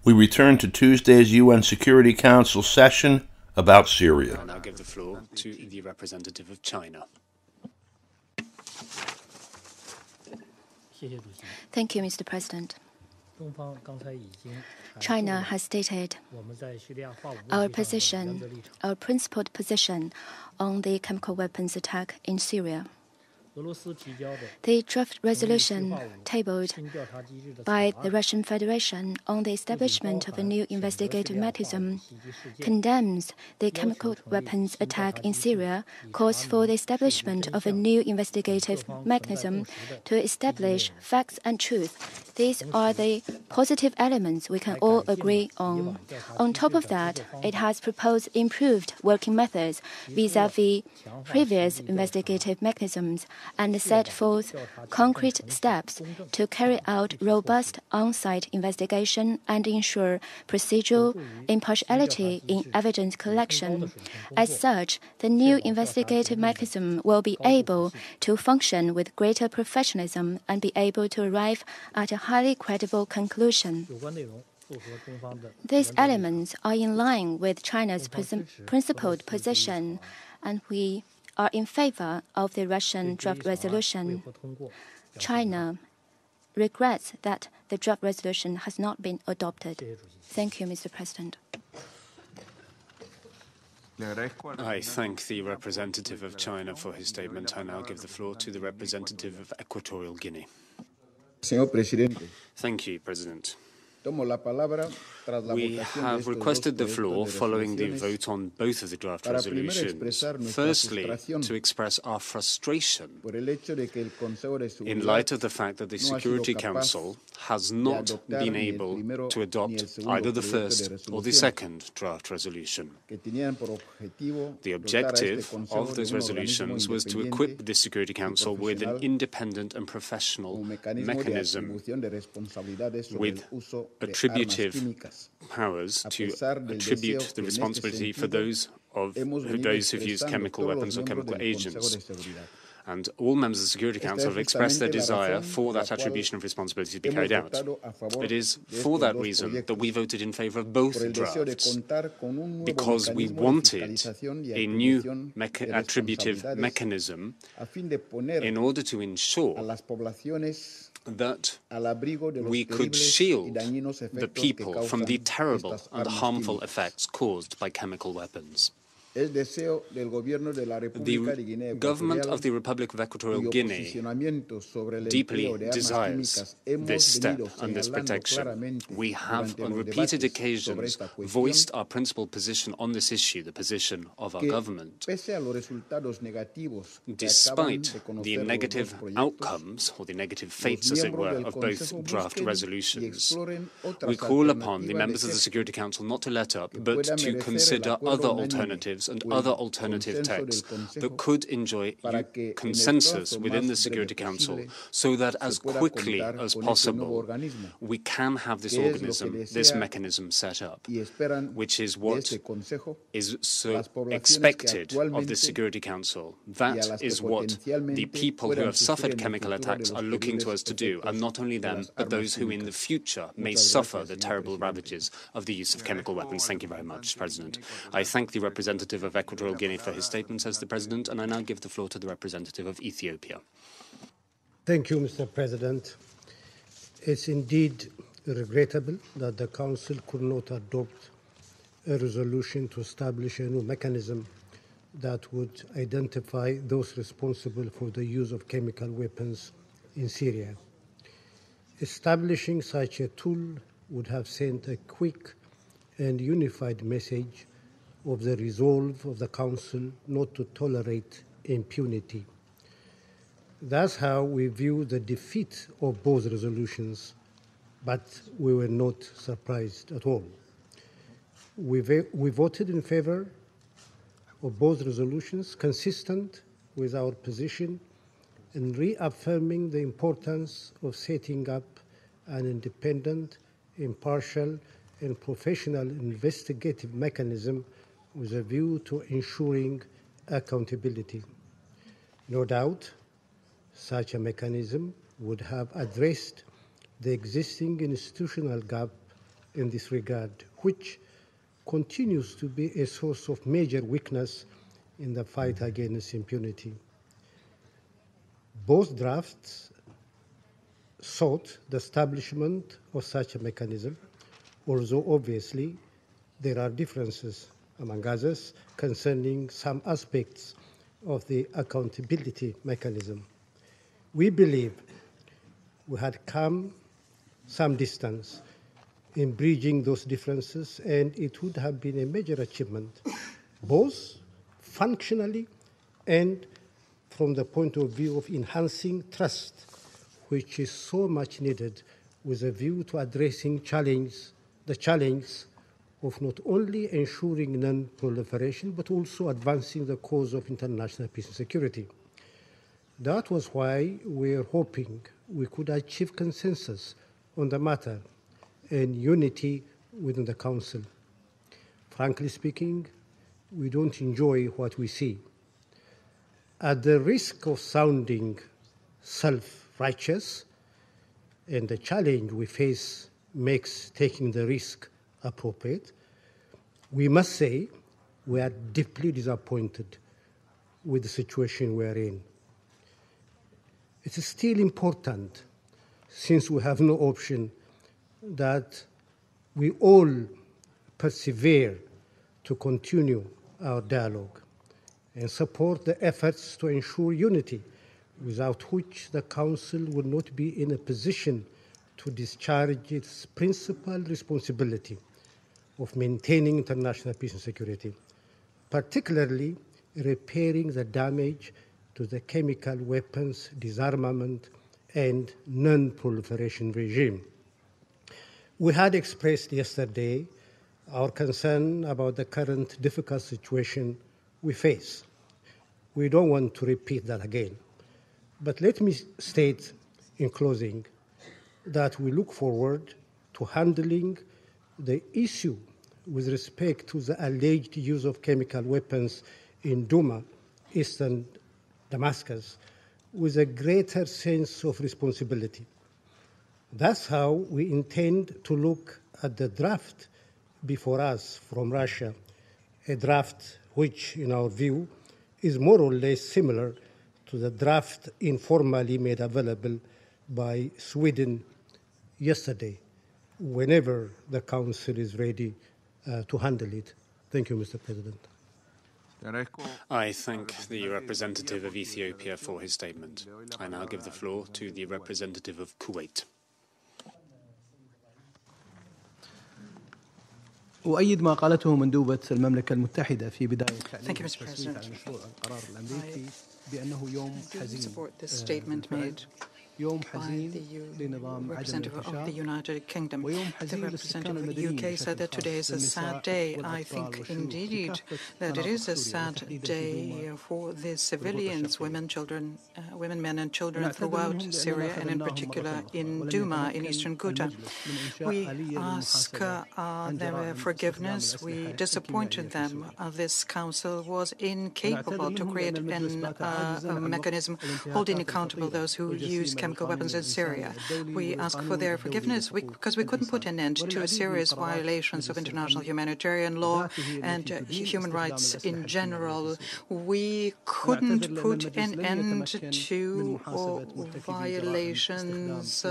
We return to Tuesday's UN Security Council session about Syria. I now give the floor to the representative of China. Thank you, Mr. President. China has stated our principled position on the chemical weapons attack in Syria. The draft resolution tabled by the Russian Federation on the establishment of a new investigative mechanism condemns the chemical weapons attack in Syria, calls for the establishment of a new investigative mechanism to establish facts and truth. These are the positive elements we can all agree on. On top of that, it has proposed improved working methods vis-à-vis previous investigative mechanisms and set forth concrete steps to carry out robust on-site investigation and ensure procedural impartiality in evidence collection. As such, the new investigative mechanism will be able to function with greater professionalism and be able to arrive at a highly credible conclusion. These elements are in line with China's principled position, and we are in favor of the Russian draft resolution. China regrets that the draft resolution has not been adopted. Thank you, Mr. President. I thank the representative of China for his statement. I now give the floor to the representative of Equatorial Guinea. Thank you, President. We have requested the floor following the vote on both of the draft resolutions. Firstly, to express our frustration in light of the fact that the Security Council has not been able to adopt either the first or the second draft resolution. The objective of those resolutions was to equip the Security Council with an independent and professional mechanism with attributive powers to attribute the responsibility for those who've used chemical weapons or chemical agents. And all members of the Security Council have expressed their desire for that attribution of responsibility to be carried out. It is for that reason that we voted in favor of both drafts, because we wanted a new attributive mechanism in order to ensure that we could shield the people from the terrible and harmful effects caused by chemical weapons. The government of the Republic of Equatorial Guinea deeply desires this step and this protection. We have on repeated occasions voiced our principal position on this issue, the position of our government. Despite the negative outcomes, or the negative fates, as it were, of both draft resolutions, we call upon the members of the Security Council not to let up, but to consider other alternatives and other alternative texts that could enjoy consensus within the Security Council, so that as quickly as possible we can have this organism, this mechanism set up, which is what is so expected of the Security Council. That is what the people who have suffered chemical attacks are looking to us to do, and not only them, but those who in the future may suffer the terrible ravages of the use of chemical weapons. Thank you very much, President. I thank the representative of Equatorial Guinea for his statement, says the President, and I now give the floor to the representative of Ethiopia. Thank you, Mr. President. It's indeed regrettable that the Council could not adopt a resolution to establish a new mechanism that would identify those responsible for the use of chemical weapons in Syria. Establishing such a tool would have sent a quick and unified message of the resolve of the Council not to tolerate impunity. That's how we view the defeat of both resolutions, but we were not surprised at all. We voted in favor of both resolutions, consistent with our position in reaffirming the importance of setting up an independent, impartial, and professional investigative mechanism with a view to ensuring accountability. No doubt, such a mechanism would have addressed the existing institutional gap in this regard, which continues to be a source of major weakness in the fight against impunity. Both drafts sought the establishment of such a mechanism, although obviously there are differences among others concerning some aspects of the accountability mechanism. We believe we had come some distance in bridging those differences, and it would have been a major achievement, both functionally and from the point of view of enhancing trust, which is so much needed with a view to addressing the challenge of not only ensuring non-proliferation, but also advancing the cause of international peace and security. That was why we are hoping we could achieve consensus on the matter and unity within the Council. Frankly speaking, we don't enjoy what we see. At the risk of sounding self-righteous, and the challenge we face makes taking the risk appropriate, we must say we are deeply disappointed with the situation we are in. It is still important, since we have no option, that we all persevere to continue our dialogue and support the efforts to ensure unity, without which the Council will not be in a position to discharge its principal responsibility of maintaining international peace and security, particularly repairing the damage to the chemical weapons disarmament and non-proliferation regime. We had expressed yesterday our concern about the current difficult situation we face. We don't want to repeat that again. But let me state in closing that we look forward to handling the issue with respect to the alleged use of chemical weapons in Douma, eastern Damascus, with a greater sense of responsibility. That's how we intend to look at the draft before us from Russia, a draft which, in our view, is more or less similar to the draft informally made available by Sweden yesterday, whenever the Council is ready to handle it. Thank you, Mr. President. I thank the representative of Ethiopia for his statement. I now give the floor to the representative of Kuwait. أؤيد ما قالته مندوبة المملكة المتحدة في بداية التصويت على مشروع القرار الأمريكي بأنه يوم حزين. يوم حزين لنظام عدم الانتشار ويوم حزين للسكان المدنيين. The UK said that today is a sad day. I think indeed that it is a sad day for the civilians, women, men and children throughout Syria, and in particular in Douma, in eastern Ghouta. We ask their forgiveness. We disappointed them. This council was incapable to create a mechanism holding accountable those who use chemical weapons in Syria. We ask for their forgiveness because we couldn't put an end to serious violations of international humanitarian law and human rights in general. We couldn't put an end to violations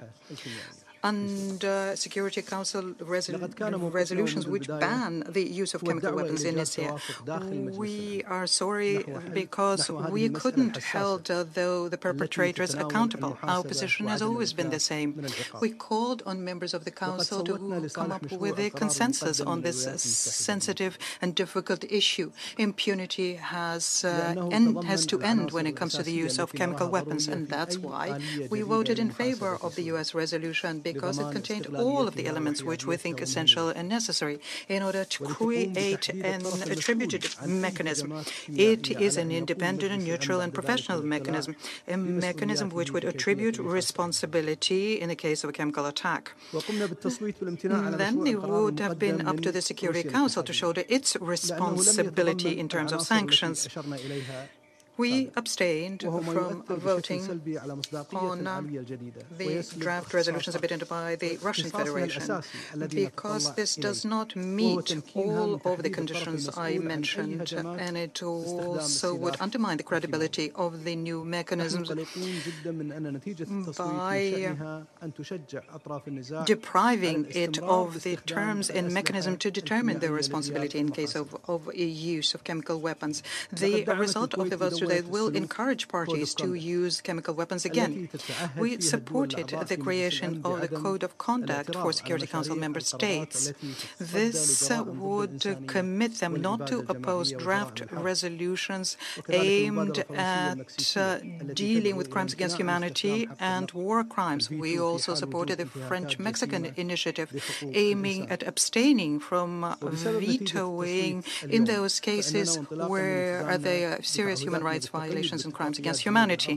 under Security Council resolutions which ban the use of chemical weapons in Syria. We are sorry because we couldn't hold the perpetrators accountable. Our position has always been the same. We called on members of the Council to come up with a consensus on this sensitive and difficult issue. Impunity has to end when it comes to the use of chemical weapons, and that's why we voted in favor of the U.S. resolution, because it contained all of the elements which we think essential and necessary in order to create an attributed mechanism. It is an independent and neutral and professional mechanism, a mechanism which would attribute responsibility in the case of a chemical attack. Then it would have been up to the Security Council to shoulder its responsibility in terms of sanctions. We abstained from voting on the draft resolution submitted by the Russian Federation because this does not meet all of the conditions I mentioned, and it also would undermine the credibility of the new mechanisms by depriving it of the terms and mechanism to determine the responsibility in case of use of chemical weapons. The result of the votes today will encourage parties to use chemical weapons again. We supported the creation of the Code of Conduct for Security Council member states. This would commit them not to oppose draft resolutions aimed at dealing with crimes against humanity and war crimes. We also supported the French-Mexican initiative aiming at abstaining from vetoing in those cases where there are serious human rights violations and crimes against humanity.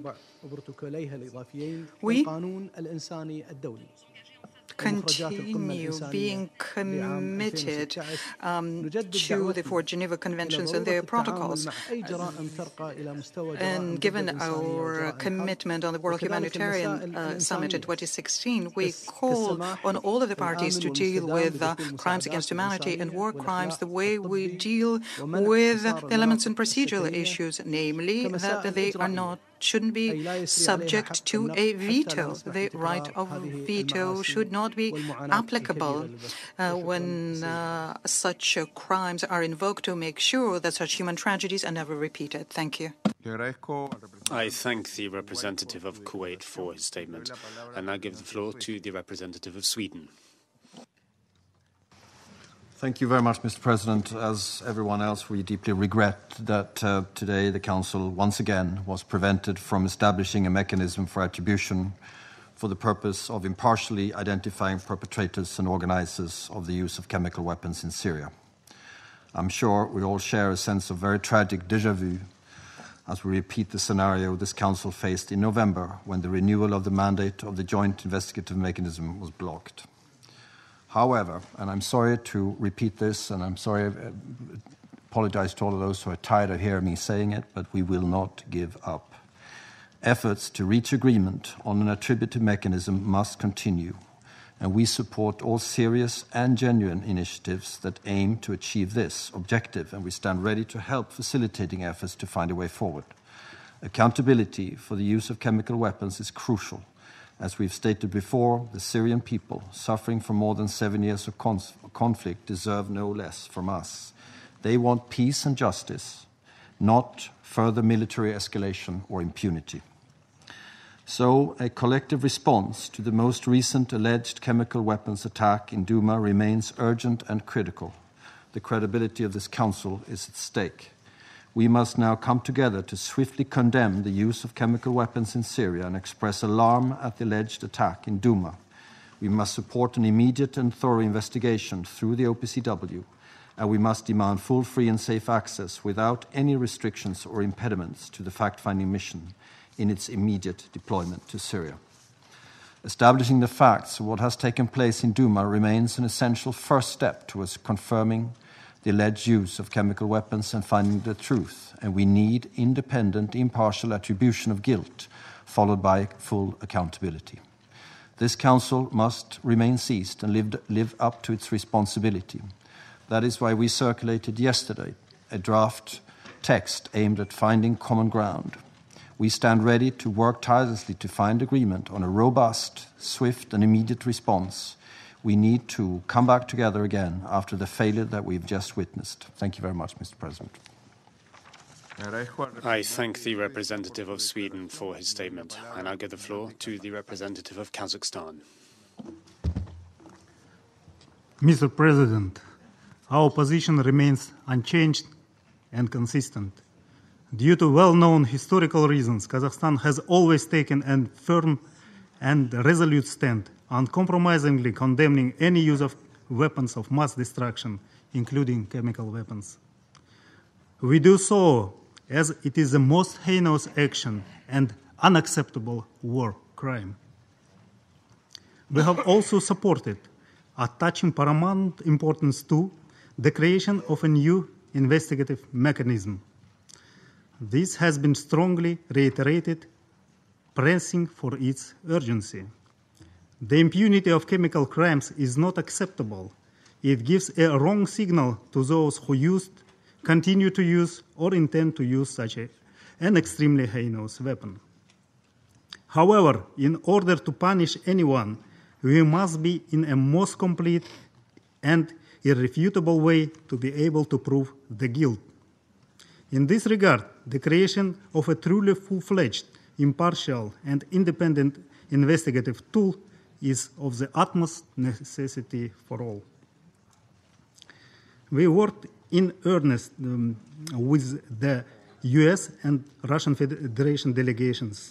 We continue being committed to the four Geneva Conventions and their protocols. And given our commitment on the World Humanitarian Summit in 2016, we call on all of the parties to deal with crimes against humanity and war crimes the way we deal with the elements and procedural issues, namely that they shouldn't be subject to a veto. The right of veto should not be applicable when such crimes are invoked to make sure that such human tragedies are never repeated. Thank you. I thank the representative of Kuwait for his statement, and I give the floor to the representative of Sweden. Thank you very much, Mr. President. As everyone else, we deeply regret that today the Council once again was prevented from establishing a mechanism for attribution for the purpose of impartially identifying perpetrators and organizers of the use of chemical weapons in Syria. I'm sure we all share a sense of very tragic déjà vu as we repeat the scenario this Council faced in November when the renewal of the mandate of the Joint Investigative Mechanism was blocked. However, and I'm sorry to repeat this, and I'm sorry, apologize to all of those who are tired of hearing me saying it, but we will not give up. Efforts to reach agreement on an attributive mechanism must continue, and we support all serious and genuine initiatives that aim to achieve this objective, and we stand ready to help facilitating efforts to find a way forward. Accountability for the use of chemical weapons is crucial. As we've stated before, the Syrian people, suffering from more than 7 years of conflict, deserve no less from us. They want peace and justice, not further military escalation or impunity. So, a collective response to the most recent alleged chemical weapons attack in Douma remains urgent and critical. The credibility of this Council is at stake. We must now come together to swiftly condemn the use of chemical weapons in Syria and express alarm at the alleged attack in Douma. We must support an immediate and thorough investigation through the OPCW, and we must demand full, free and safe access without any restrictions or impediments to the fact-finding mission in its immediate deployment to Syria. Establishing the facts of what has taken place in Douma remains an essential first step towards confirming the alleged use of chemical weapons and finding the truth, and we need independent, impartial attribution of guilt, followed by full accountability. This Council must remain seized and live up to its responsibility. That is why we circulated yesterday a draft text aimed at finding common ground. We stand ready to work tirelessly to find agreement on a robust, swift and immediate response. We need to come back together again after the failure that we've just witnessed. Thank you very much, Mr. President. I thank the representative of Sweden for his statement. I now give the floor to the representative of Kazakhstan. Mr. President, our position remains unchanged and consistent. Due to well-known historical reasons, Kazakhstan has always taken a firm and resolute stand, uncompromisingly condemning any use of weapons of mass destruction, including chemical weapons. We do so as it is the most heinous action and unacceptable war crime. We have also supported, attaching paramount importance to, the creation of a new investigative mechanism. This has been strongly reiterated, pressing for its urgency. The impunity of chemical crimes is not acceptable. It gives a wrong signal to those who used, continue to use, or intend to use such an extremely heinous weapon. However, in order to punish anyone, we must be in a most complete and irrefutable way to be able to prove the guilt. In this regard, the creation of a truly full-fledged, impartial, and independent investigative tool is of the utmost necessity for all. We worked in earnest with the US and Russian Federation delegations.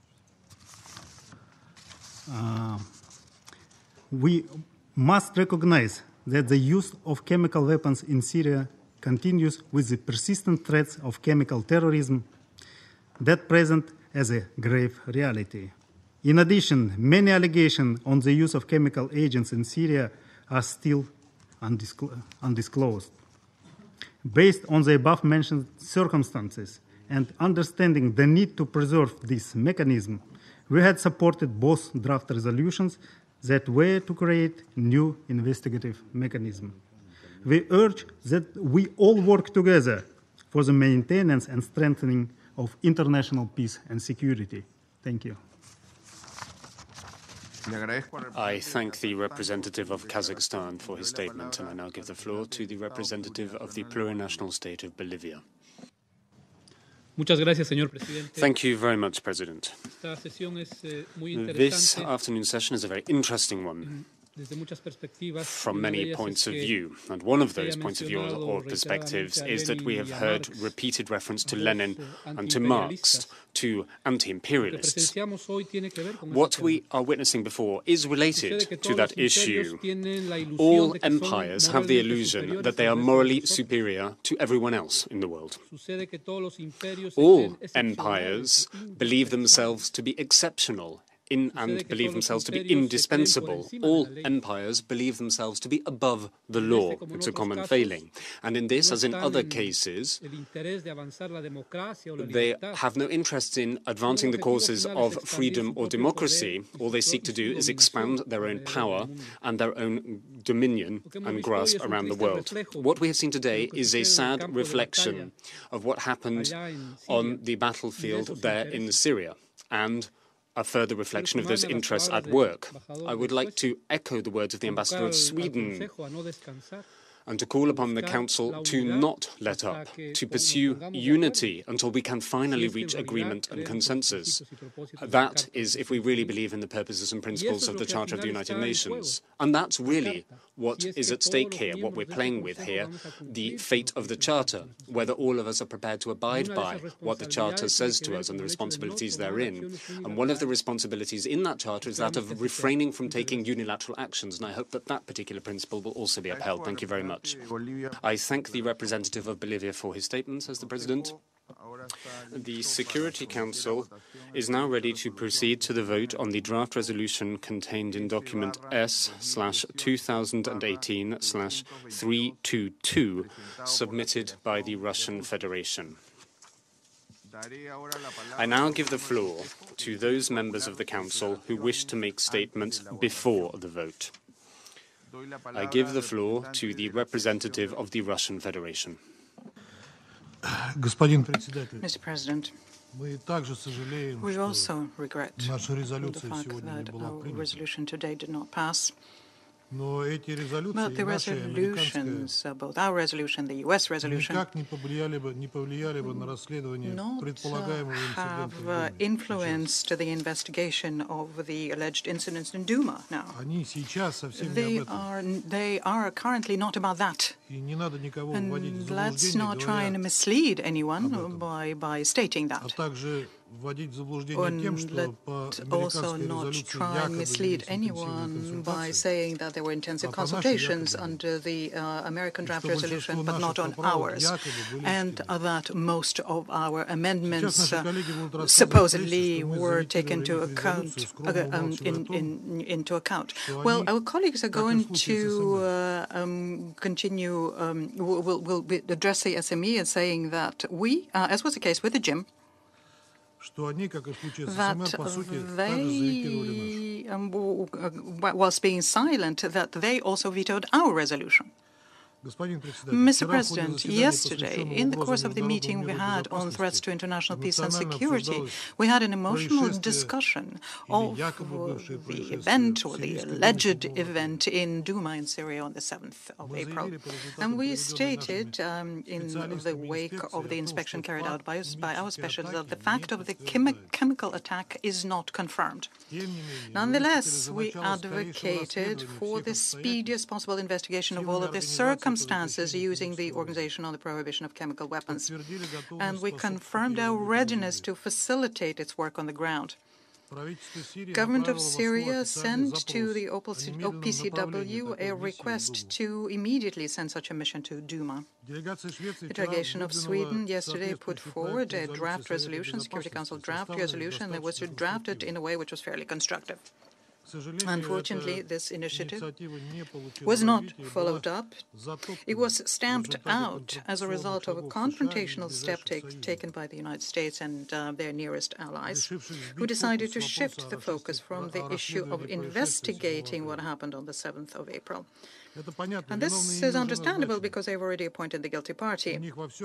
We must recognize that the use of chemical weapons in Syria continues with the persistent threats of chemical terrorism that present as a grave reality. In addition, many allegations on the use of chemical agents in Syria are still undisclosed. Based on the above-mentioned circumstances and understanding the need to preserve this mechanism, we had supported both draft resolutions that were to create new investigative mechanism. We urge that we all work together for the maintenance and strengthening of international peace and security. Thank you. I thank the representative of Kazakhstan for his statement, and I now give the floor to the representative of the plurinational state of Bolivia. Muchas gracias, señor presidente. Thank you very much, President. Esta sesión es muy interesante. This afternoon session is a very interesting one desde muchas perspectivas, from many points of view. And one of those points of view or perspectives is that we have heard repeated reference to Lenin and to Marx, to anti-imperialists. What we are witnessing before is related to that issue. All empires have the illusion that they are morally superior to everyone else in the world. All empires believe themselves to be exceptional and believe themselves to be indispensable. All empires believe themselves to be above the law. It's a common failing. And in this, as in other cases, they have no interest in advancing the causes of freedom or democracy. All they seek to do is expand their own power and their own dominion and grasp around the world. What we have seen today is a sad reflection of what happened on the battlefield there in Syria, and a further reflection of those interests at work. I would like to echo the words of the Ambassador of Sweden and to call upon the Council to not let up, to pursue unity until we can finally reach agreement and consensus. That is if we really believe in the purposes and principles of the Charter of the United Nations. And that's really what is at stake here, what we're playing with here, the fate of the Charter, whether all of us are prepared to abide by what the Charter says to us and the responsibilities therein. And one of the responsibilities in that Charter is that of refraining from taking unilateral actions, and I hope that that particular principle will also be upheld. Thank you very much. I thank the representative of Bolivia for his statement, says the President. The Security Council is now ready to proceed to the vote on the draft resolution contained in document S/2018/322 submitted by the Russian Federation. I now give the floor to those members of the Council who wish to make statements before the vote. I give the floor to the representative of the Russian Federation. Mr. President, we also regret the fact that our resolution today did not pass. But the resolutions, both our resolution, the U.S. resolution, not have influenced the investigation of the alleged incidents in Duma now. They are currently not about that. And let's not try and mislead anyone by stating that. And let's also not try and mislead anyone by saying that there were intensive consultations under the American draft resolution, but not on ours, and that most of our amendments supposedly were taken into account. Well, our colleagues are going to continue will address the SME as saying that we, as was the case with the gym, that they, whilst being silent, that they also vetoed our resolution. Mr. President, yesterday, in the course of the meeting we had on threats to international peace and security, we had an emotional discussion of the event or the alleged event in Duma in Syria on the 7th of April. And we stated in the wake of the inspection carried out by our specialists that the fact of the chemical attack is not confirmed. Nonetheless, we advocated for the speediest possible investigation of all of the circumstances using the Organization on the Prohibition of Chemical Weapons. And we confirmed our readiness to facilitate its work on the ground. Government of Syria sent to the OPCW a request to immediately send such a mission to Duma. The delegation of Sweden yesterday put forward a draft resolution, Security Council draft resolution, that was drafted in a way which was fairly constructive. Unfortunately, this initiative was not followed up. It was stamped out as a result of a confrontational step taken by the United States and their nearest allies, who decided to shift the focus from the issue of investigating what happened on the 7th of April. And this is understandable because they've already appointed the guilty party,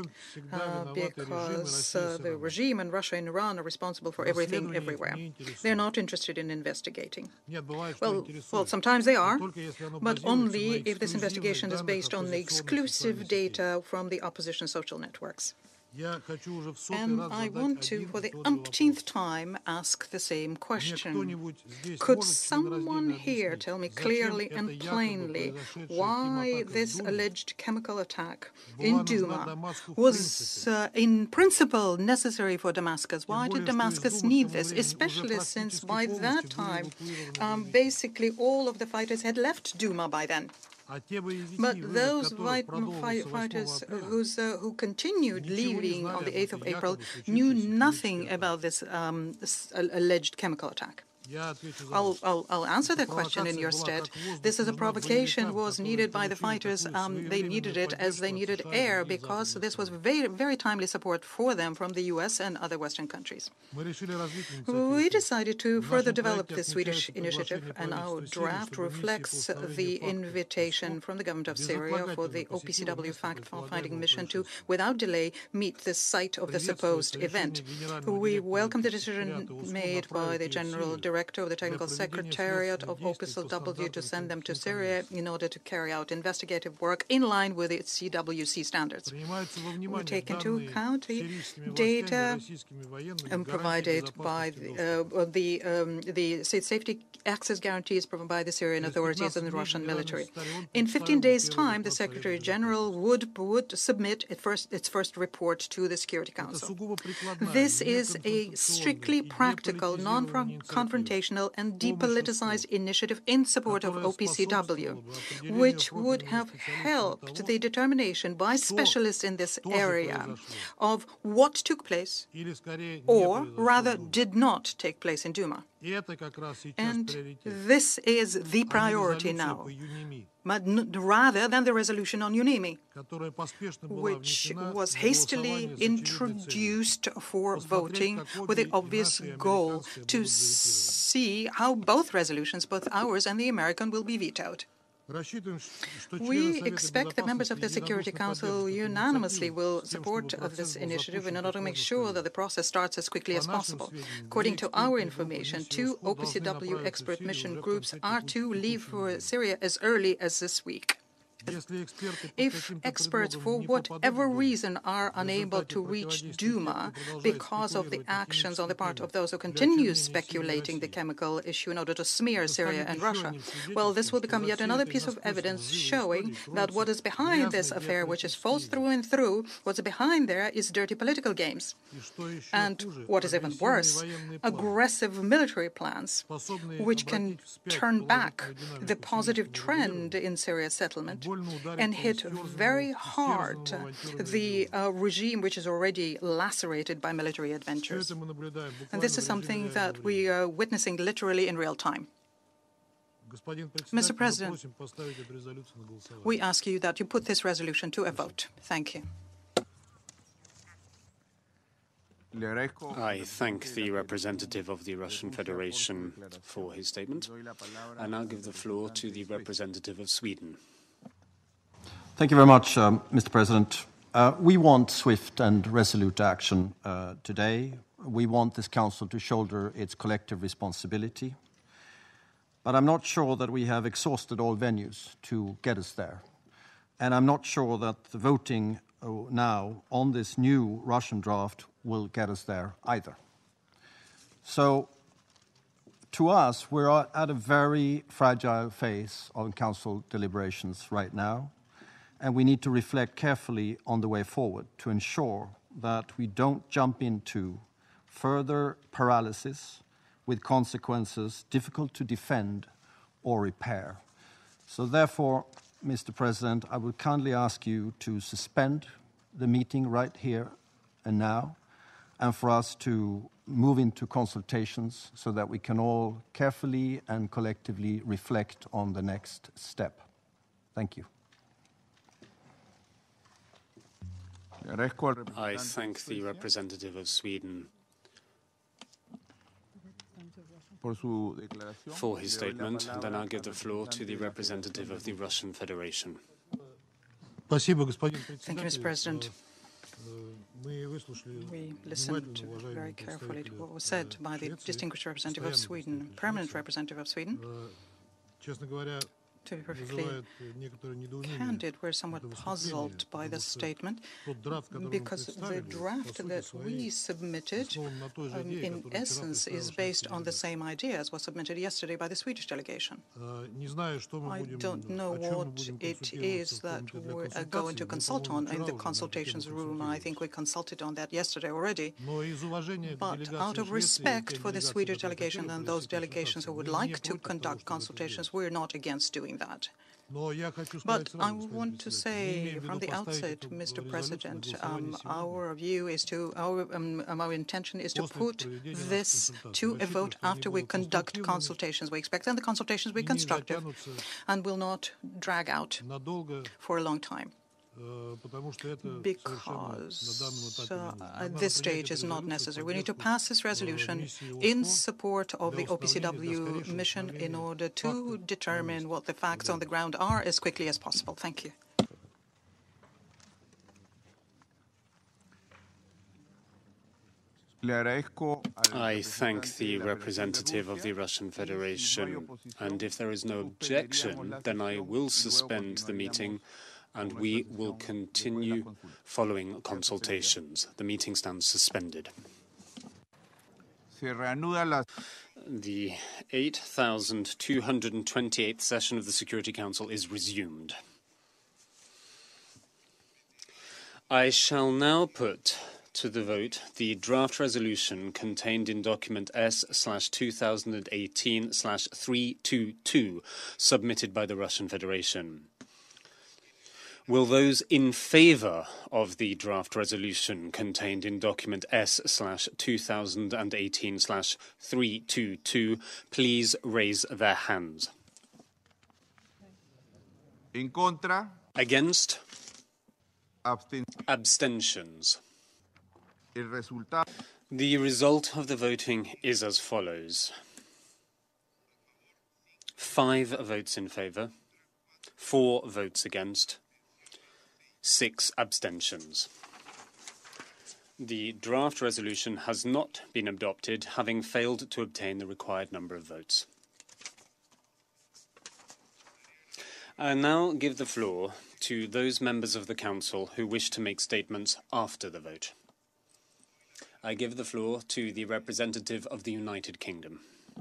because the regime in Russia and Iran are responsible for everything everywhere. They're not interested in investigating. Well, sometimes they are, but only if this investigation is based on the exclusive data from the opposition social networks. And I want to, for the umpteenth time, ask the same question. Could someone here tell me clearly and plainly why this alleged chemical attack in Duma was in principle necessary for Damascus? Why did Damascus need this, especially since by that time basically all of the fighters had left Duma by then? But those fighters who continued leaving on the 8th of April knew nothing about this alleged chemical attack. I'll answer that question in your stead. This is a provocation was needed by the fighters. They needed it as they needed air, because this was very, very timely support for them from the U.S. and other Western countries. We decided to further develop this Swedish initiative, and our draft reflects the invitation from the government of Syria for the OPCW fact-finding mission to, without delay, meet the site of the supposed event. We welcome the decision made by the General Director of the Technical Secretariat of OPCW to send them to Syria in order to carry out investigative work in line with its CWC standards. We take into account the data provided by the safety access guarantees provided by the Syrian authorities and the Russian military. In 15 days' time, the Secretary General would submit its first report to the Security Council. This is a strictly practical, non-confrontational and depoliticized initiative in support of OPCW, which would have helped the determination by specialists in this area of what took place, or rather did not take place in Duma. And this is the priority now, but rather than the resolution on UNIMI, which was hastily introduced for voting with the obvious goal to see how both resolutions, both ours and the American, will be vetoed. We expect that members of the Security Council unanimously will support this initiative in order to make sure that the process starts as quickly as possible. According to our information, 2 OPCW expert mission groups are to leave for Syria as early as this week. If experts, for whatever reason, are unable to reach Duma because of the actions on the part of those who continue speculating the chemical issue in order to smear Syria and Russia, well, this will become yet another piece of evidence showing that what is behind this affair, which is false through and through, what's behind there is dirty political games. And what is even worse, aggressive military plans, which can turn back the positive trend in Syria's settlement and hit very hard the regime which is already lacerated by military adventures. And this is something that we are witnessing literally in real time. Mr. President, we ask you that you put this resolution to a vote. Thank you. I thank the representative of the Russian Federation for his statement. I now give the floor to the representative of Sweden. Thank you very much, Mr. President. We want swift and resolute action today. We want this Council to shoulder its collective responsibility. But I'm not sure that we have exhausted all venues to get us there. And I'm not sure that the voting now on this new Russian draft will get us there either. So, to us, we're at a very fragile phase of Council deliberations right now, and we need to reflect carefully on the way forward to ensure that we don't jump into further paralysis with consequences difficult to defend or repair. So therefore, Mr. President, I would kindly ask you to suspend the meeting right here and now, and for us to move into consultations so that we can all carefully and collectively reflect on the next step. Thank you. I thank the representative of Sweden for his statement, and then I'll give the floor to the representative of the Russian Federation. Thank you, Mr. President. We listened very carefully to what was said by the distinguished representative of Sweden, permanent representative of Sweden. To be perfectly candid, we're somewhat puzzled by this statement because the draft that we submitted, in essence, is based on the same idea as was submitted yesterday by the Swedish delegation. I don't know what it is that we're going to consult on in the consultations room. I think we consulted on that yesterday already. But out of respect for the Swedish delegation and those delegations who would like to conduct consultations, we're not against doing that. But I want to say from the outset, Mr. President, our view is to, our intention is to put this to a vote after we conduct consultations. We expect that the consultations will be constructive and will not drag out for a long time, because at this stage is not necessary. We need to pass this resolution in support of the OPCW mission in order to determine what the facts on the ground are as quickly as possible. Thank you. I thank the representative of the Russian Federation, and if there is no objection, then I will suspend the meeting and we will continue following consultations. The meeting stands suspended. The 8,228th session of the Security Council is resumed. I shall now put to the vote the draft resolution contained in document S/2018/322 submitted by the Russian Federation. Will those in favour of the draft resolution contained in document S/2018/322 please raise their hands? In contra? Against? Abstentions? The result of the voting is as follows. 5 votes in favour, 4 votes against, 6 abstentions. The draft resolution has not been adopted, having failed to obtain the required number of votes. I now give the floor to those members of the Council who wish to make statements after the vote. I give the floor to the representative of the United Kingdom.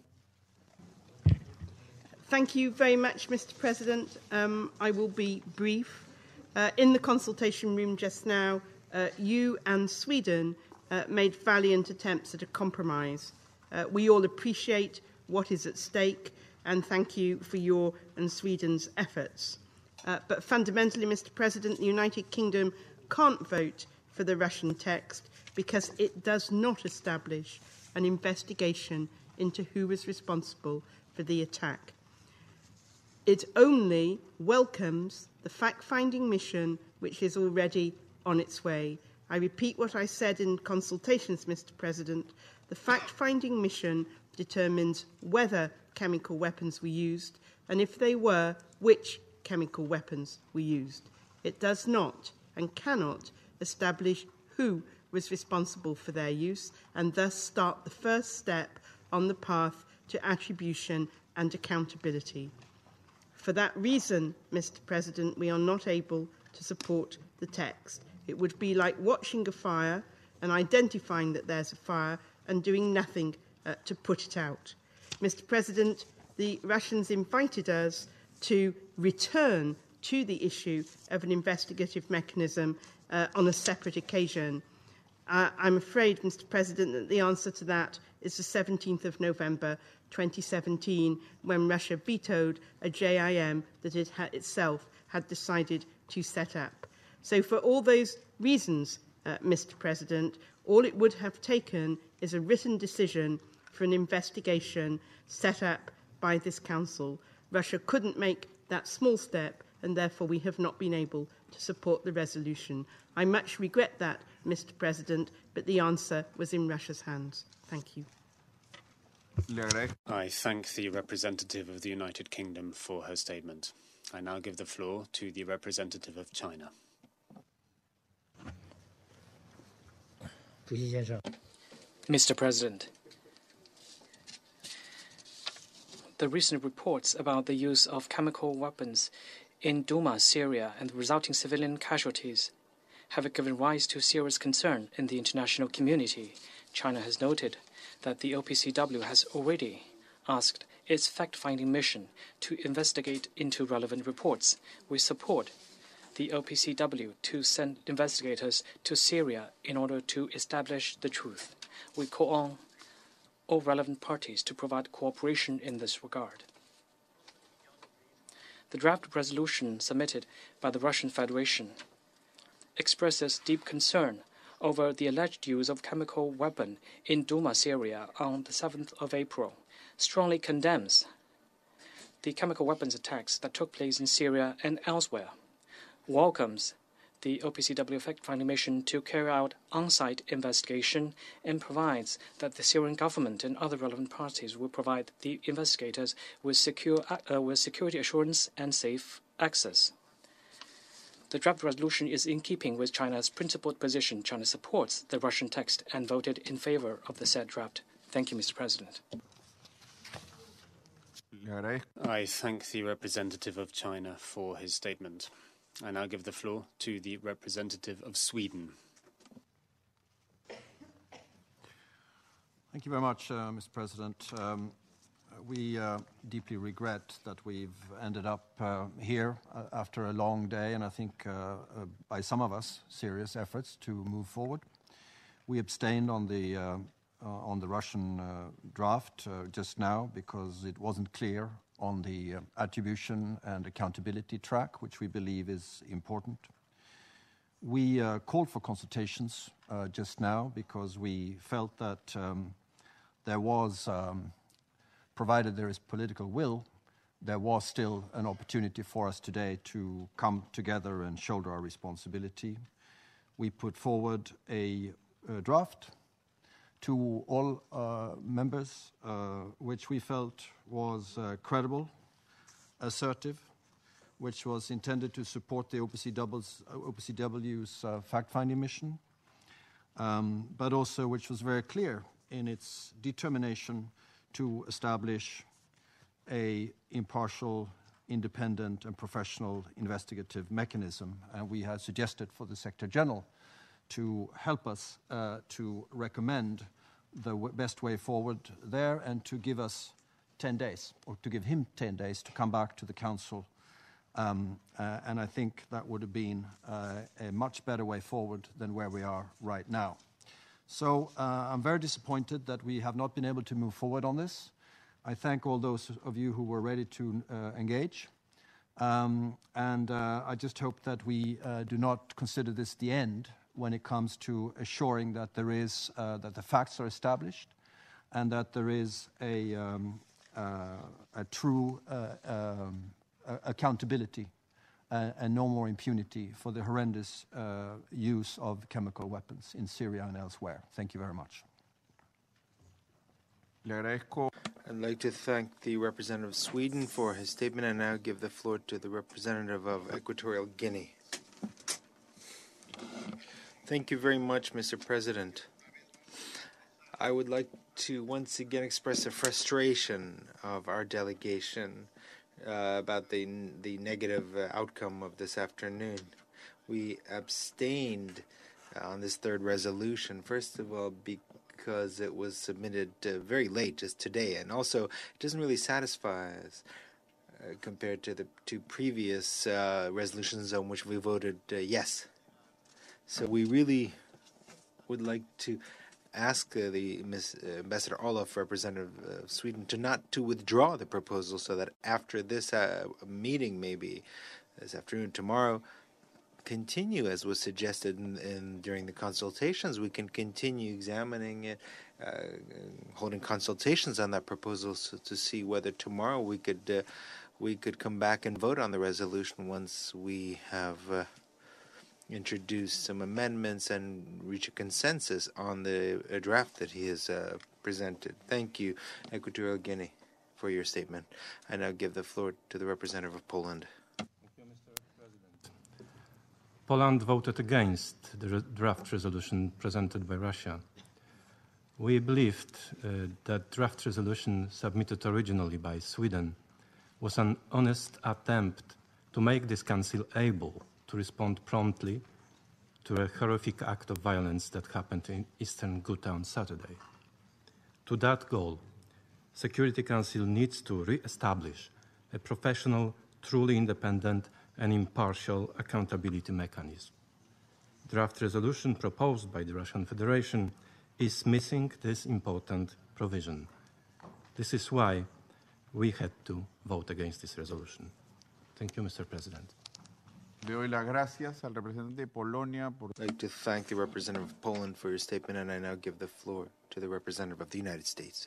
Thank you very much, Mr. President. I will be brief. In the consultation room just now, you and Sweden made valiant attempts at a compromise. We all appreciate what is at stake, and thank you for your and Sweden's efforts. But fundamentally, Mr. President, the United Kingdom can't vote for the Russian text because it does not establish an investigation into who was responsible for the attack. It only welcomes the fact-finding mission which is already on its way. I repeat what I said in consultations, Mr. President. The fact-finding mission determines whether chemical weapons were used, and if they were, which chemical weapons were used. It does not and cannot establish who was responsible for their use, and thus start the first step on the path to attribution and accountability. For that reason, Mr. President, we are not able to support the text. It would be like watching a fire and identifying that there's a fire and doing nothing to put it out. Mr. President, the Russians invited us to return to the issue of an investigative mechanism on a separate occasion. I'm afraid, Mr. President, that the answer to that is the 17th of November 2017, when Russia vetoed a JIM that it itself had decided to set up. So for all those reasons, Mr. President, all it would have taken is a written decision for an investigation set up by this Council. Russia couldn't make that small step, and therefore we have not been able to support the resolution. I much regret that, Mr. President, but the answer was in Russia's hands. Thank you. I thank the representative of the United Kingdom for her statement. I now give the floor to the representative of China. Mr. President, the recent reports about the use of chemical weapons in Douma, Syria, and the resulting civilian casualties have given rise to serious concern in the international community. China has noted that the OPCW has already asked its fact-finding mission to investigate into relevant reports. We support the OPCW to send investigators to Syria in order to establish the truth. We call on all relevant parties to provide cooperation in this regard. The draft resolution submitted by the Russian Federation expresses deep concern over the alleged use of chemical weapon in Douma, Syria on the 7th of April, strongly condemns the chemical weapons attacks that took place in Syria and elsewhere, welcomes the OPCW fact-finding mission to carry out on-site investigation, and provides that the Syrian government and other relevant parties will provide the investigators with security assurance and safe access. The draft resolution is in keeping with China's principled position. China supports the Russian text and voted in favor of the said draft. Thank you, Mr. President. I thank the representative of China for his statement. I now give the floor to the representative of Sweden. Thank you very much, Mr. President. We deeply regret that we've ended up here after a long day, and I think by some of us, serious efforts to move forward. We abstained on the Russian draft just now because it wasn't clear on the attribution and accountability track, which we believe is important. We called for consultations just now because we felt that there was, provided there is political will, there was still an opportunity for us today to come together and shoulder our responsibility. We put forward a draft to all members, which we felt was credible, assertive, which was intended to support the OPCW's fact-finding mission, but also which was very clear in its determination to establish a impartial, independent, and professional investigative mechanism. And we had suggested for the Secretary General to help us to recommend the best way forward there, and to give us 10 days, or to give him 10 days to come back to the Council. And I think that would have been a much better way forward than where we are right now. So I'm very disappointed that we have not been able to move forward on this. I thank all those of you who were ready to engage. And I just hope that we do not consider this the end when it comes to assuring that there is that the facts are established, and that there is a true accountability and no more impunity for the horrendous use of chemical weapons in Syria and elsewhere. Thank you very much. I'd like to thank the representative of Sweden for his statement and now give the floor to the representative of Equatorial Guinea. Thank you very much, Mr. President. I would like to once again express the frustration of our delegation about the negative outcome of this afternoon. We abstained on this third resolution, first of all, because it was submitted very late, just today, and also it doesn't really satisfy us compared to the two previous resolutions on which we voted yes. So we really would like to ask the Ambassador Olof, representative of Sweden, to withdraw the proposal so that after this meeting, maybe this afternoon, tomorrow, continue as was suggested during the consultations. We can continue examining it, holding consultations on that proposal to see whether tomorrow we could come back and vote on the resolution once we have introduce some amendments and reach a consensus on the draft that he has presented. Thank you, Equatorial Guinea, for your statement. I now give the floor to the representative of Poland. Thank you, Mr. President. Poland voted against the draft resolution presented by Russia. We believed that draft resolution submitted originally by Sweden was an honest attempt to make this council able to respond promptly to a horrific act of violence that happened in eastern Ghouta on Saturday. To that goal, Security Council needs to re-establish a professional, truly independent and impartial accountability mechanism. Draft resolution proposed by the Russian Federation is missing this important provision. This is why we had to vote against this resolution. Thank you, Mr. President. I'd like to thank the representative of Poland for your statement, and I now give the floor to the representative of the United States.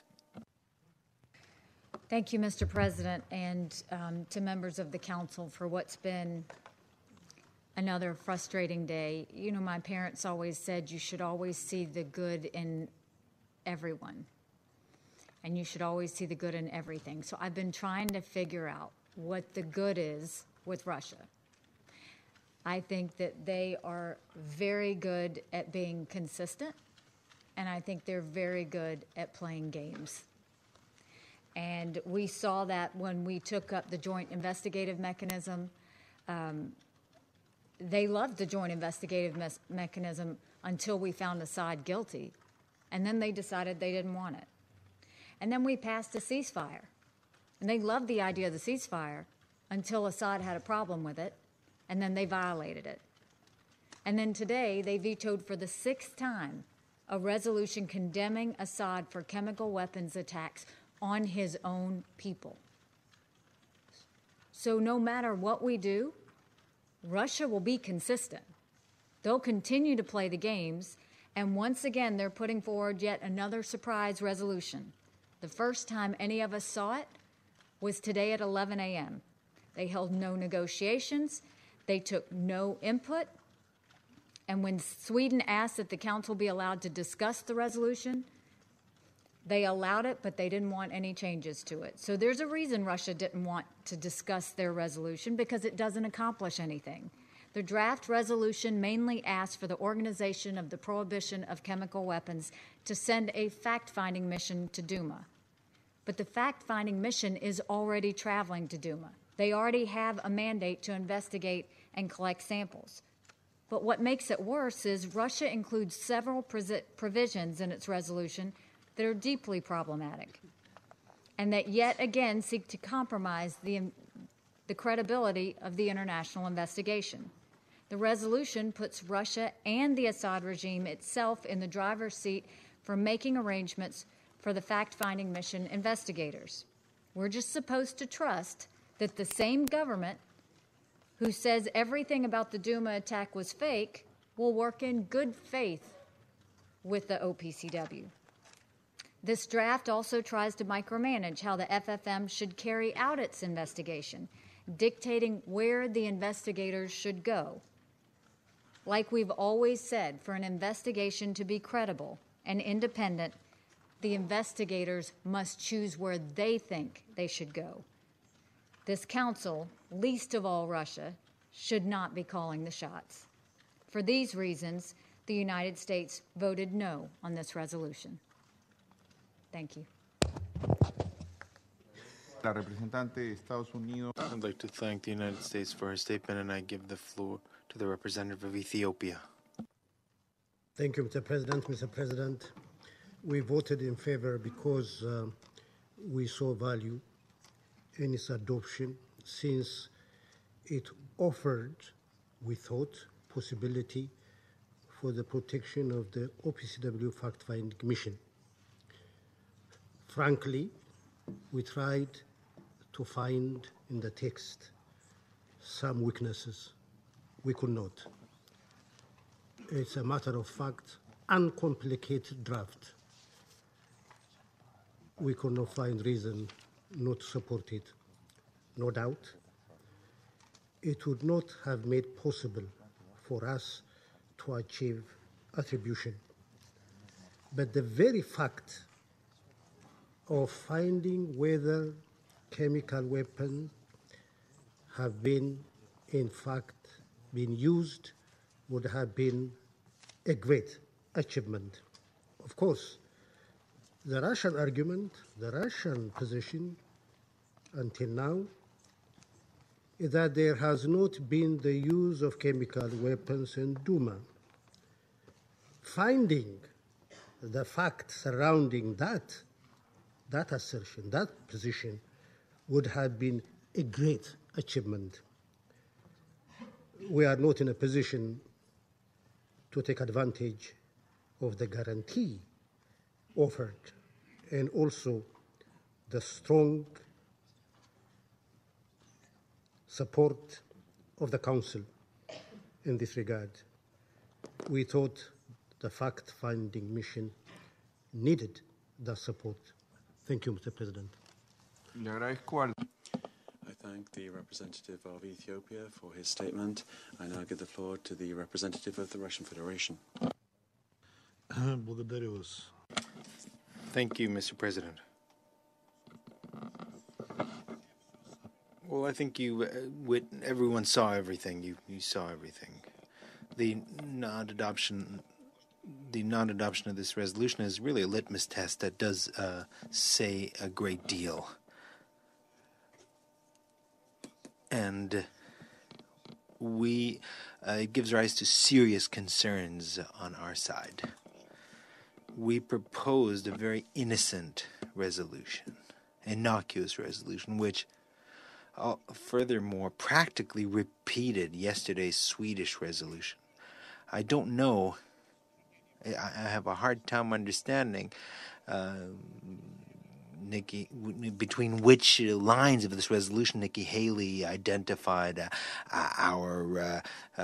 Thank you, Mr. President, and to members of the Council for what's been another frustrating day. You know, my parents always said you should always see the good in everyone, and you should always see the good in everything. So I've been trying to figure out what the good is with Russia. I think that they are very good at being consistent, and I think they're very good at playing games. And we saw that when we took up the joint investigative mechanism. They loved the joint investigative mechanism until we found Assad guilty, and then they decided they didn't want it. And then we passed a ceasefire, and they loved the idea of the ceasefire until Assad had a problem with it, and then they violated it. And then today, they vetoed for the 6th time a resolution condemning Assad for chemical weapons attacks on his own people. So no matter what we do, Russia will be consistent. They'll continue to play the games, and once again, they're putting forward yet another surprise resolution. The first time any of us saw it was today at 11 a.m. They held no negotiations. They took no input, and when Sweden asked that the Council be allowed to discuss the resolution, they allowed it, but they didn't want any changes to it. So there's a reason Russia didn't want to discuss their resolution, because it doesn't accomplish anything. The draft resolution mainly asked for the Organization of the Prohibition of Chemical Weapons to send a fact-finding mission to Duma. But the fact-finding mission is already traveling to Duma. They already have a mandate to investigate and collect samples. But what makes it worse is Russia includes several provisions in its resolution that are deeply problematic and that yet again seek to compromise the credibility of the international investigation. The resolution puts Russia and the Assad regime itself in the driver's seat for making arrangements for the fact-finding mission investigators. We're just supposed to trust that the same government who says everything about the Duma attack was fake will work in good faith with the OPCW. This draft also tries to micromanage how the FFM should carry out its investigation dictating where the investigators should go. Like we've always said, for an investigation to be credible and independent, the investigators must choose where they think they should go. This council, least of all Russia, should not be calling the shots. For these reasons, the United States voted no on this resolution. Thank you. I'd like to thank the United States for her statement, and I give the floor to the representative of Ethiopia. Thank you, Mr. President. Mr. President, we voted in favor because we saw value in its adoption, since it offered, we thought, possibility for the protection of the OPCW fact-finding mission. Frankly, we tried to find in the text some weaknesses. We could not. It's a matter of fact, uncomplicated draft. We could not find reason not to support it. No doubt, it would not have made possible for us to achieve attribution. But the very fact of finding whether chemical weapons have been, in fact, been used would have been a great achievement. Of course, the Russian argument, the Russian position until now is that there has not been the use of chemical weapons in Duma. Finding the facts surrounding that assertion, that position, would have been a great achievement. We are not in a position to take advantage of the guarantee offered and also the strong support of the Council in this regard. We thought the fact-finding mission needed that support. Thank you, Mr. President. I thank the representative of Ethiopia for his statement. I now give the floor to the representative of the Russian Federation. Thank you, Mr. President. Well, I think everyone saw everything. You saw everything. The non-adoption of this resolution is really a litmus test that does say a great deal. And it gives rise to serious concerns on our side. We proposed a very innocent resolution, innocuous resolution, which furthermore practically repeated yesterday's Swedish resolution. I don't know, I have a hard time understanding between which lines of this resolution Nikki Haley identified our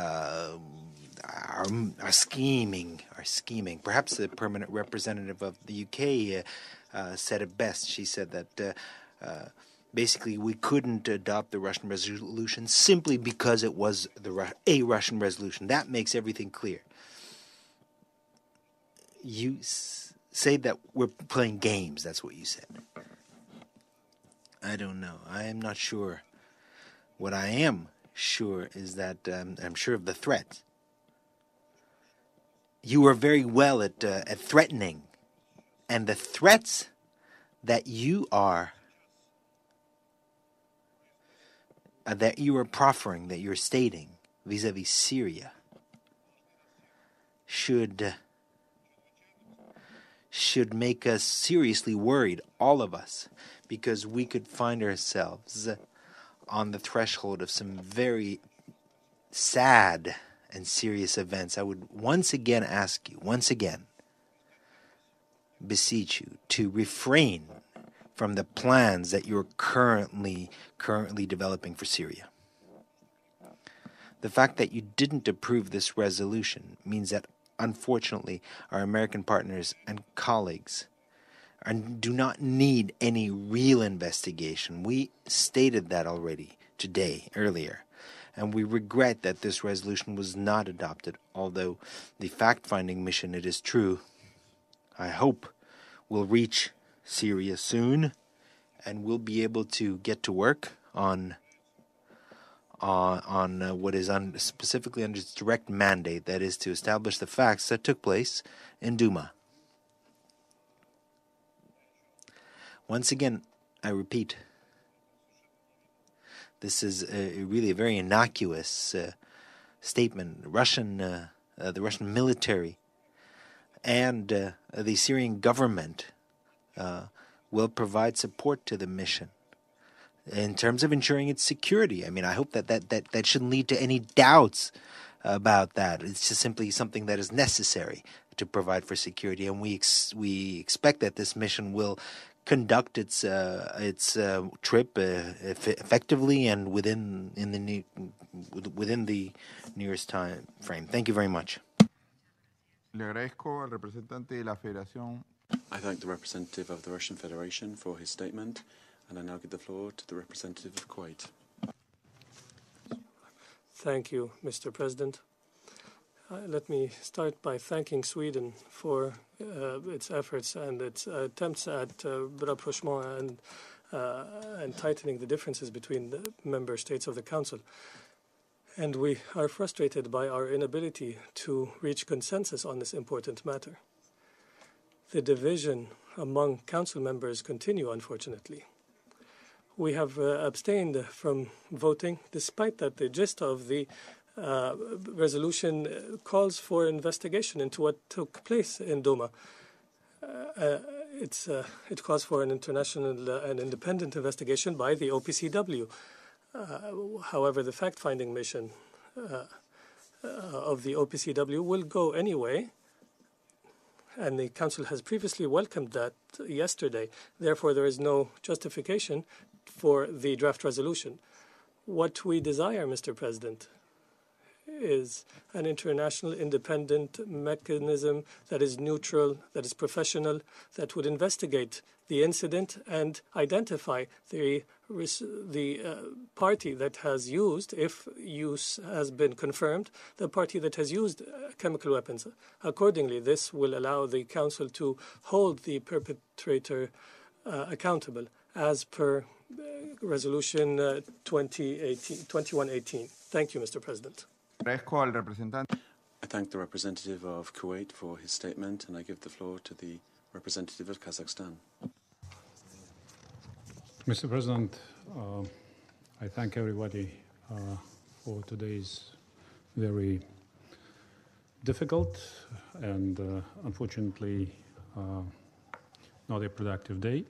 scheming. Perhaps the permanent representative of the UK said it best. She said that basically we couldn't adopt the Russian resolution simply because it was a Russian resolution. That makes everything clear. You say that we're playing games. That's what you said. I don't know. I am not sure. What I am sure is that I'm sure of the threat. You are very well at threatening, and the threats that you are proffering, that you're stating vis-a-vis Syria, should make us seriously worried, all of us, because we could find ourselves on the threshold of some very sad and serious events. I would once again ask you, beseech you, to refrain from the plans that you're currently developing for Syria. The fact that you didn't approve this resolution means that, unfortunately, our American partners and colleagues do not need any real investigation. We stated that already today, earlier. And we regret that this resolution was not adopted, although the fact-finding mission, it is true, I hope, will reach Syria soon and will be able to get to work on what is specifically under its direct mandate, that is to establish the facts that took place in Duma. Once again, I repeat, this is really a very innocuous statement. The Russian military and the Syrian government will provide support to the mission in terms of ensuring its security. I mean, I hope that shouldn't lead to any doubts about that. It's just simply something that is necessary to provide for security, and we expect that this mission will conduct its trip effectively and within the nearest time frame. Thank you very much. I thank the representative of the Russian Federation for his statement, and I now give the floor to the representative of Kuwait. Thank you, Mr. President. Let me start by thanking Sweden for its efforts and its attempts at rapprochement and tightening the differences between the member states of the Council. And we are frustrated by our inability to reach consensus on this important matter. The division among Council members continue, unfortunately. We have abstained from voting, despite that the gist of the resolution calls for investigation into what took place in Duma. It calls for an international and independent investigation by the OPCW. However, the fact-finding mission of the OPCW will go anyway, and the Council has previously welcomed that yesterday. Therefore, there is no justification for the draft resolution. What we desire, Mr. President, is an international independent mechanism that is neutral, that is professional, that would investigate the incident and identify the party that has used, if use has been confirmed, the party that has used chemical weapons. Accordingly, this will allow the Council to hold the perpetrator accountable as per Resolution 2118. Thank you, Mr. President. I thank the representative of Kuwait for his statement, and I give the floor to the representative of Kazakhstan. Mr. President, I thank everybody for today's very difficult and unfortunately not a productive day.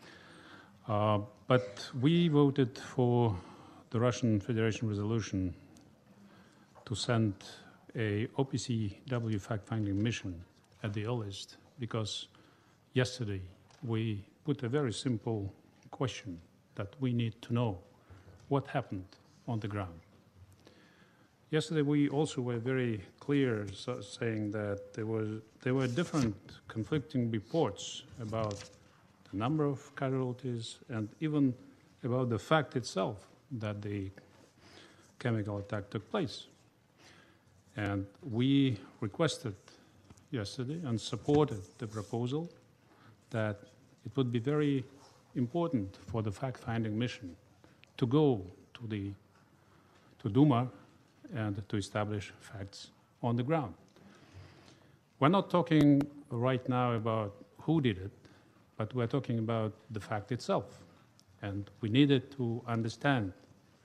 But we voted for the Russian Federation resolution to send a OPCW fact-finding mission at the earliest, because yesterday we put a very simple question that we need to know what happened on the ground. Yesterday we also were very clear saying that there were different conflicting reports about the number of casualties and even about the fact itself that the chemical attack took place. And we requested yesterday and supported the proposal that it would be very important for the fact-finding mission to go to Duma and to establish facts on the ground. We're not talking right now about who did it, but we're talking about the fact itself. And we needed to understand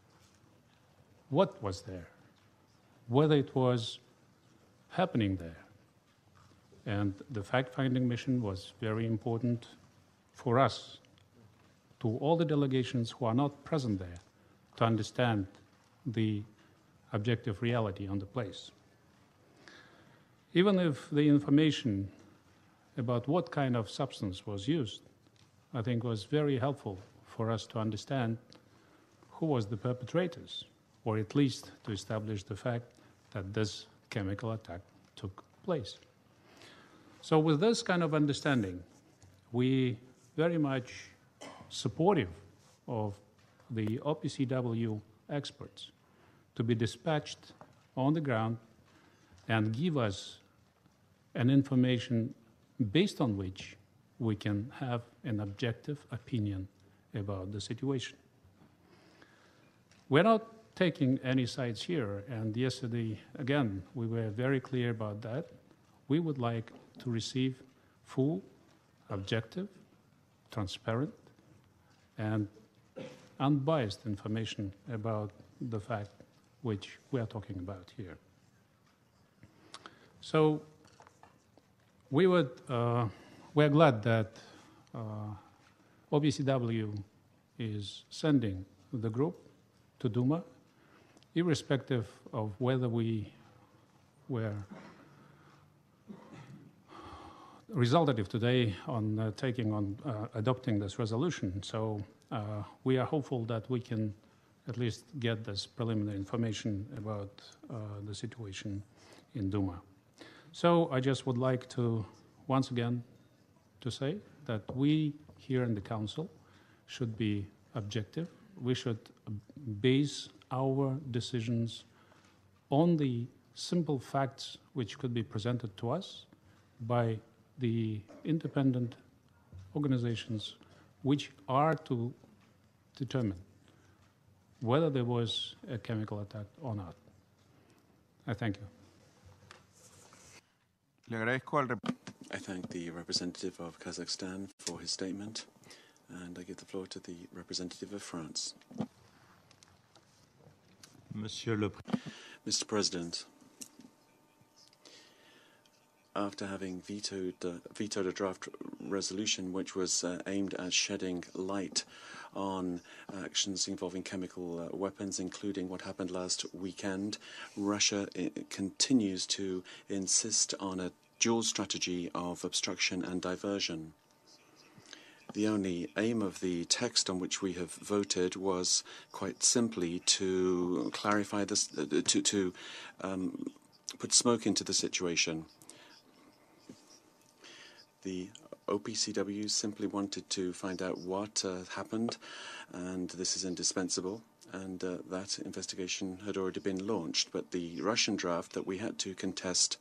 what was there, whether it was happening there. And the fact-finding mission was very important for us, to all the delegations who are not present there, to understand the objective reality on the place. Even if the information about what kind of substance was used, I think was very helpful for us to understand who was the perpetrators, or at least to establish the fact that this chemical attack took place. So with this kind of understanding, we very much supportive of the OPCW experts to be dispatched on the ground and give us an information based on which we can have an objective opinion about the situation. We're not taking any sides here, and yesterday, again, we were very clear about that. We would like to receive full, objective, transparent, and unbiased information about the fact which we are talking about here. So we're glad that OPCW is sending the group to Duma, irrespective of whether we were resultative today on adopting this resolution. So we are hopeful that we can at least get this preliminary information about the situation in Duma. So I just would like to once again to say that we here in the Council should be objective. We should base our decisions on the simple facts which could be presented to us by the independent organizations which are to determine whether there was a chemical attack or not. I thank you. I thank the representative of Kazakhstan for his statement, and I give the floor to the representative of France. Mr. President, after having vetoed a draft resolution which was aimed at shedding light on actions involving chemical weapons, including what happened last weekend, Russia continues to insist on a dual strategy of obstruction and diversion. The only aim of the text on which we have voted was quite simply to clarify this, to put smoke into the situation. The OPCW simply wanted to find out what happened, and this is indispensable, and that investigation had already been launched. But the Russian draft that we had to contest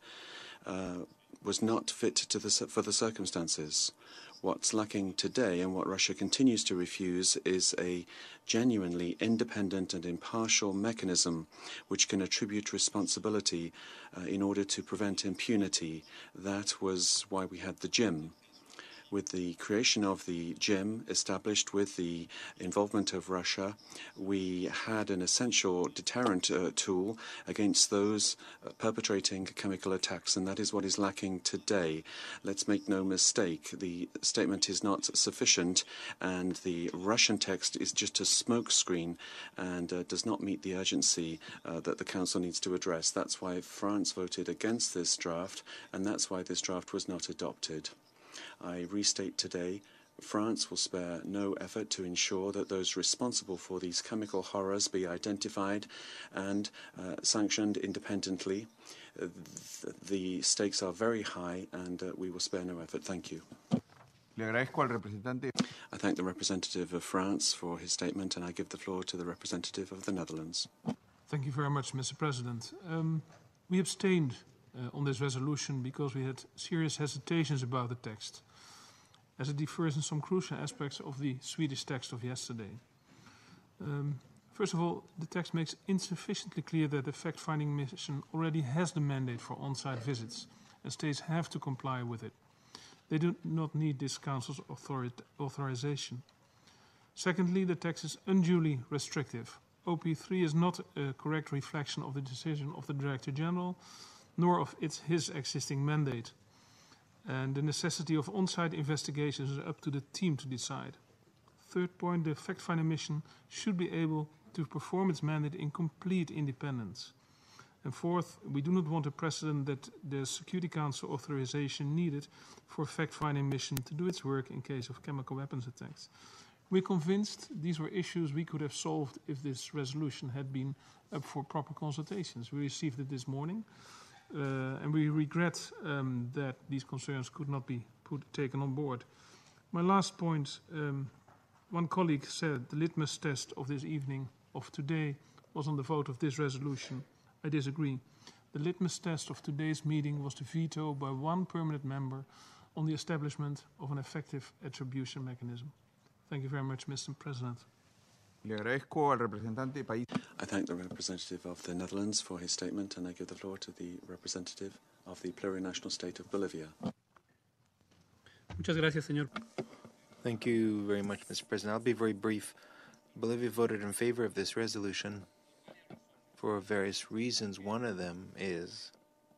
was not fit for the circumstances. What's lacking today, and what Russia continues to refuse, is a genuinely independent and impartial mechanism which can attribute responsibility in order to prevent impunity. That was why we had the JIM. With the creation of the JIM, established with the involvement of Russia, we had an essential deterrent tool against those perpetrating chemical attacks, and that is what is lacking today. Let's make no mistake, the statement is not sufficient, and the Russian text is just a smokescreen and does not meet the urgency that the Council needs to address. That's why France voted against this draft, and that's why this draft was not adopted. I restate today, France will spare no effort to ensure that those responsible for these chemical horrors be identified and sanctioned independently. The stakes are very high, and we will spare no effort. Thank you. I thank the representative of France for his statement, and I give the floor to the representative of the Netherlands. Thank you very much, Mr. President. We abstained on this resolution because we had serious hesitations about the text, as it differs in some crucial aspects of the Swedish text of yesterday. First of all, the text makes insufficiently clear that the fact-finding mission already has the mandate for on-site visits, and states have to comply with it. They do not need this Council's authorization. Secondly, the text is unduly restrictive. OP3 is not a correct reflection of the decision of the Director General, nor of his existing mandate. And the necessity of on-site investigations is up to the team to decide. Third point, the fact-finding mission should be able to perform its mandate in complete independence. And fourth, we do not want a precedent that the Security Council authorization needed for a fact-finding mission to do its work in case of chemical weapons attacks. We're convinced these were issues we could have solved if this resolution had been up for proper consultations. We received it this morning. And we regret that these concerns could not be taken on board. My last point, one colleague said the litmus test of this evening, of today, was on the vote of this resolution. I disagree. The litmus test of today's meeting was the veto by one permanent member on the establishment of an effective attribution mechanism. Thank you very much, Mr. President. I thank the representative of the Netherlands for his statement, and I give the floor to the representative of the plurinational state of Bolivia. Muchas gracias, señor. Thank you very much, Mr. President. I'll be very brief. Bolivia voted in favor of this resolution for various reasons. One of them is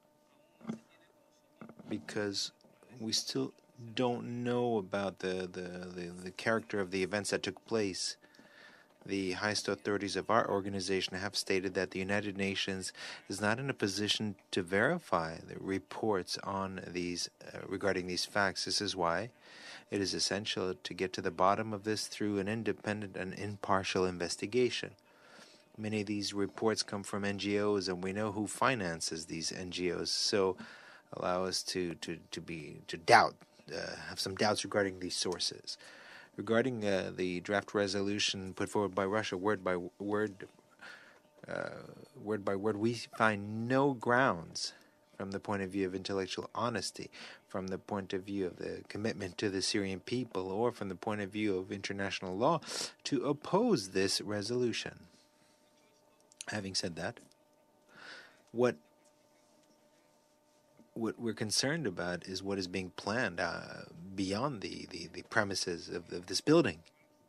because we still don't know about the character of the events that took place. The highest authorities of our organization have stated that the United Nations is not in a position to verify the reports on these regarding these facts. This is why it is essential to get to the bottom of this through an independent and impartial investigation. Many of these reports come from NGOs, and we know who finances these NGOs, so allow us to doubt, have some doubts regarding these sources. Regarding the draft resolution put forward by Russia, word by word, we find no grounds from the point of view of intellectual honesty, from the point of view of the commitment to the Syrian people, or from the point of view of international law, to oppose this resolution. Having said that, what we're concerned about is what is being planned beyond the premises of this building.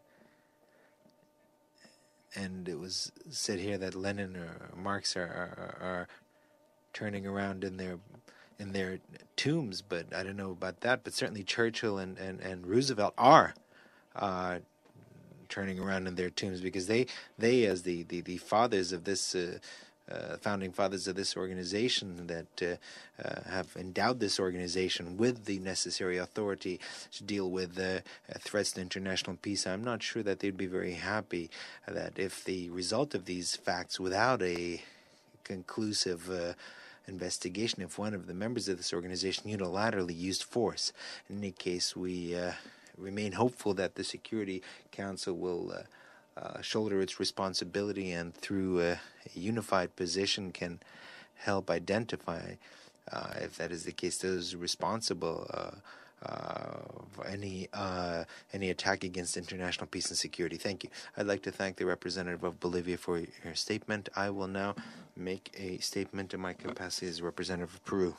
And it was said here that Lenin or Marx are turning around in their tombs, but I don't know about that. But certainly Churchill and Roosevelt are turning around in their tombs, because they as the fathers of this founding fathers of this organization that have endowed this organization with the necessary authority to deal with threats to international peace. I'm not sure that they'd be very happy that if the result of these facts, without a conclusive investigation, if one of the members of this organization unilaterally used force. In any case, we remain hopeful that the Security Council will shoulder its responsibility, and through a unified position can help identify, if that is the case, those responsible for any attack against international peace and security. Thank you. I'd like to thank the representative of Bolivia for your statement. I will now make a statement in my capacity as representative of Peru.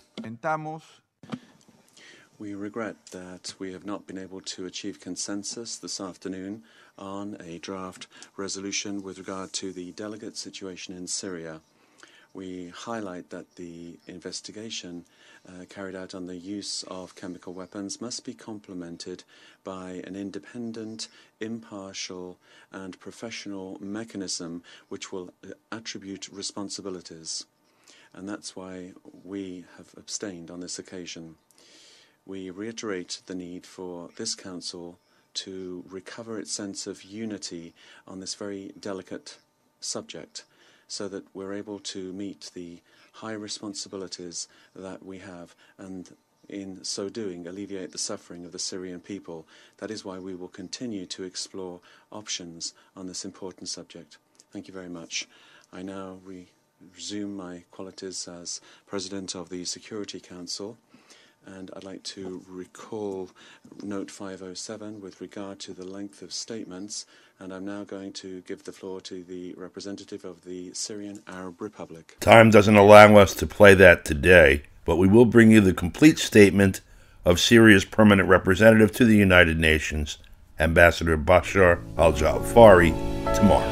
We regret that we have not been able to achieve consensus this afternoon on a draft resolution with regard to the delegate situation in Syria. We highlight that the investigation carried out on the use of chemical weapons must be complemented by an independent, impartial, and professional mechanism which will attribute responsibilities. And that's why we have abstained on this occasion. We reiterate the need for this Council to recover its sense of unity on this very delicate subject, so that we're able to meet the high responsibilities that we have, and in so doing alleviate the suffering of the Syrian people. That is why we will continue to explore options on this important subject. Thank you very much. I now resume my qualities as President of the Security Council. And I'd like to recall Note 507 with regard to the length of statements, and I'm now going to give the floor to the representative of the Syrian Arab Republic. Time doesn't allow us to play that today, but we will bring you the complete statement of Syria's permanent representative to the United Nations, Ambassador Bashar al-Jafari, tomorrow.